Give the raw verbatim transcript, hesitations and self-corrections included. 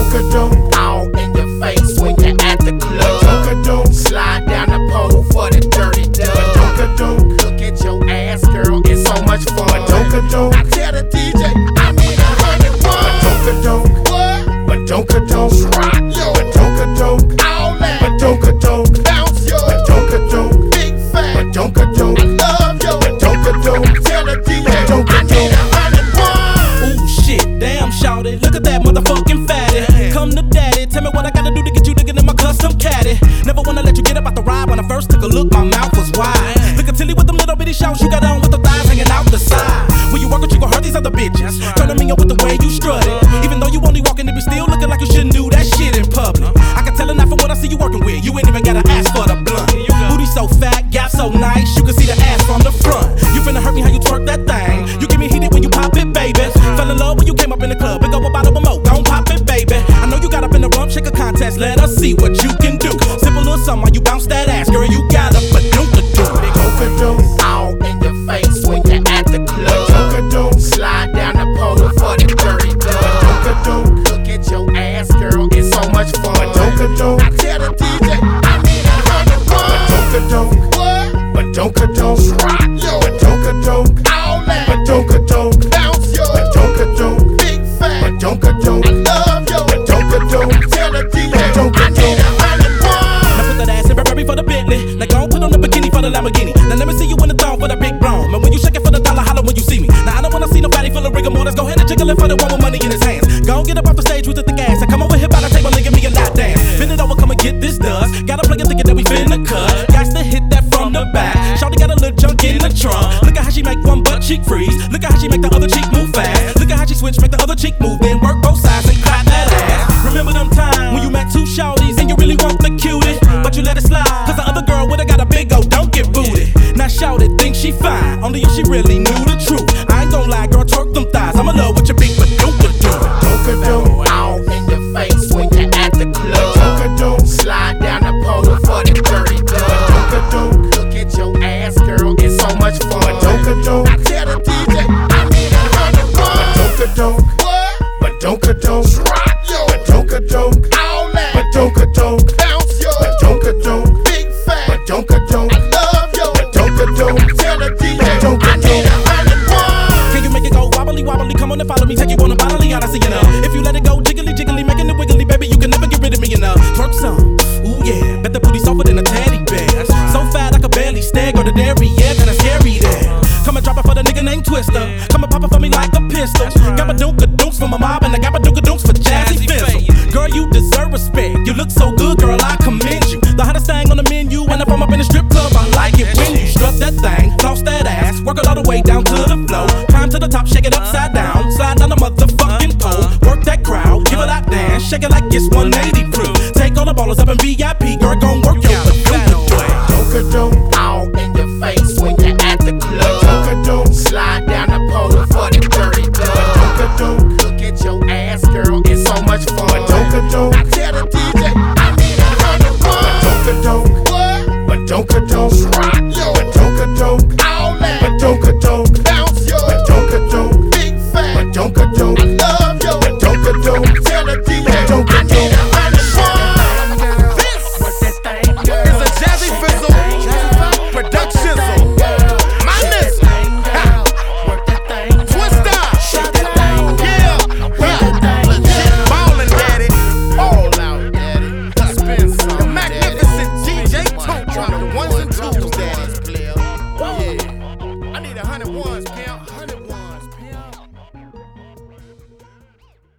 Don't all in your face when you're at the club. Don't slide down the pole for the dirty dub. Don't look at your ass, girl, it's so much fun. Don't I tell the D J I need a hundred one. Don't what? But don't don't rock yo. But don't all that. But don't don't bounce yo. But don't don't big fat. But don't don't I love yo. But don't don't I tell the D J I need a hundred one. Ooh shit, damn shawty, look at that motherfucking fatty. Come to daddy, tell me what I gotta do to get you to get in my custom caddy. Never wanna let you get up out the ride. When I first took a look, my mouth was wide. Look at Tilly with them little bitty shorts you got on with the thighs hanging out the side. When you walk with you gon' hurt these other bitches. Turning me up with the way you strut it. Even though you only walking, it be still looking like you shouldn't do that shit in public. I can tell enough from what I see you working with. You ain't even gotta ask for the blunt. Booty so fat, gap so nice, you can see the ass from the front. You finna hurt me how you twerk that thing. You get me heated when you pop it, baby. Fell in love when you came up in the club. Pick up a bottle of more, don't pop it, baby. I know you got up in the rump, shake a contest. Let us see what you can do. Sip a little something while you bounce that ass, girl. You got up, but don't do it. Don't all in your face when you're at the club. Don't slide down the pole for the dirty dub. Don't look at your ass, girl, it's so much fun. Don't I tell the D J I need a hundred one. Don't what? But don't don't rock yo. But don't don't all that. But don't don't bounce yo. But don't don't big fat. But don't don't I love yo. But don't don't I tell the D J I need a hundred one. Now put that ass in Burberry for the Bentley. Now go put on the bikini for the Lamborghini. Now let me see you in the thong for the big brown. And when you shake it for the dollar, holler when you see me. Now I don't wanna see nobody full of rigor more. Let's go ahead and jiggle it for the one with money in his hands. Go get up off the stage with the thick ass. I come over here by the table and give me a lap dance. Bend it over, come and get this dust. Got a player thinking that we finna cut. Guys to hit that from the back. Shawty got a little junk in the trunk. Look at how she make one butt cheek freeze. Look at how she make the other cheek move fast. Look at how she switch, make the other cheek move. Then work both sides and clap that ass. Remember them times when you met two shawties and you really want the cutest, but you let it slide cause the other girl would've got a big old don't get booted. Now shawty think she fine, only if she really knew the truth. I ain't gon' lie, girl, twerk them thighs. I'm in love with your big but don't do it. Don't all in your face when you're at the club. Don't slide down the pole for the dirty dub. Don't look at your ass, girl, it's so much fun. Don't I tell the D J I need a hundred one. Don't what? But don't don't rock yo. But don't don't all that. But don't don't bounce yo. But don't don't big fat. But don't don't I love yo. But don't don't I tell the D J I need a hundred one. Can you make it go wobbly wobbly? Come on and follow me, take you on a bodily odyssey enough. If you let it go jiggly jiggly, making it wiggly, baby, you can never get rid of me enough. Twerk some, ooh yeah, bet the booty softer than a teddy bear. So fat I could barely stare, go to dairy, yeah, kinda scary there. Come and drop it for the nigga named Twister. Come and pop it for me like a pistol. Got my doonka doonks for my mob and I got my doonka doonks for Jazzy Fizzle. Girl, you deserve respect. You look so good, girl, I commend you. The hottest thing on the menu, and if I'm up in the strip club, I like it when you strut that thing, floss that ass, work it all the way down to the floor. Climb to the top, shake it upside down, slide down the motherfucking pole. Work that crowd, give it that dance, shake it like it's one eighty proof. Take all the ballers up in V I P.